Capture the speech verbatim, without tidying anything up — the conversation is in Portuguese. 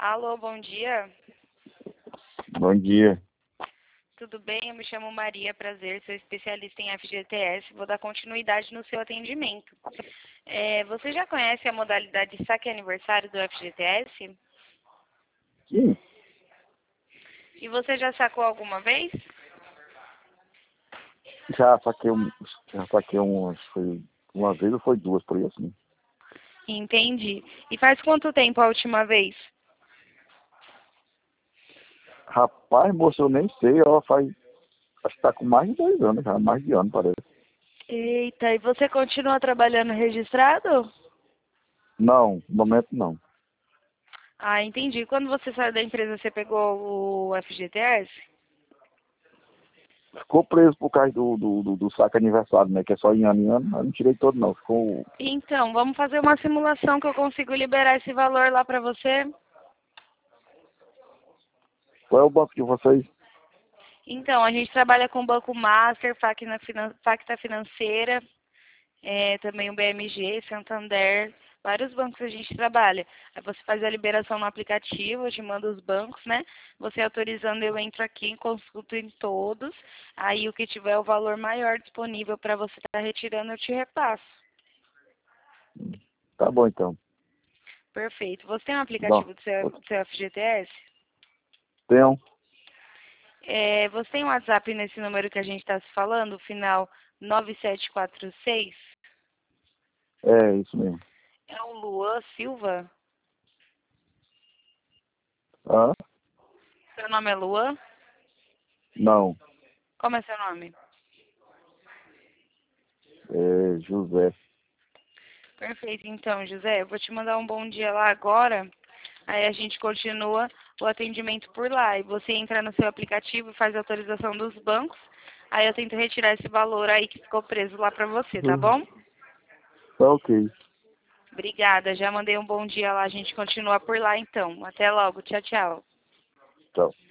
Alô, bom dia. Bom dia. Tudo bem? Eu me chamo Maria, prazer, sou especialista em F G T S. Vou dar continuidade no seu atendimento. É, você já conhece a modalidade saque aniversário do F G T S? Sim, E você já sacou alguma vez? já saquei um, já saquei um, acho que foi uma vez ou foi duas, por aí assim. Entendi. E faz quanto tempo a última vez? Rapaz, moço, eu nem sei, ela faz, acho que tá com mais de dois anos já, mais de ano parece. Eita, e você continua trabalhando registrado? Não, no momento não. Ah, entendi. Quando você saiu da empresa, você pegou o F G T S? Ficou preso por causa do, do, do, do saque aniversário, né, que é só em ano em ano, eu não tirei todo não, ficou, Então, vamos fazer uma simulação que eu consigo liberar esse valor lá para você? qual é o banco de vocês? Então, a gente trabalha com o Banco Master, Facna Finan- Facta Financeira, é, também o B M G, Santander, vários bancos a gente trabalha. Aí você faz a liberação no aplicativo, eu te mando os bancos, né? Você autorizando, eu entro aqui, consulto em todos, aí o que tiver o valor maior disponível para você estar retirando, eu te repasso. Tá bom então. Perfeito. Você tem um Bom, aplicativo do seu, do seu F G T S? tenham, É, você tem um WhatsApp nesse número que a gente está se falando, final nove sete quatro seis? é isso mesmo. É o Luan Silva? Ah, Seu nome é Luan? não, Como é seu nome? é José. Perfeito, então, José, eu vou te mandar um bom dia lá agora. Aí a gente continua o atendimento por lá. E você entra no seu aplicativo e faz a autorização dos bancos. Aí eu tento retirar esse valor aí que ficou preso lá pra você, tá Uhum. bom? Tá ok, Obrigada, já mandei um bom dia lá. A gente continua por lá então. Até logo. Tchau, tchau. tchau.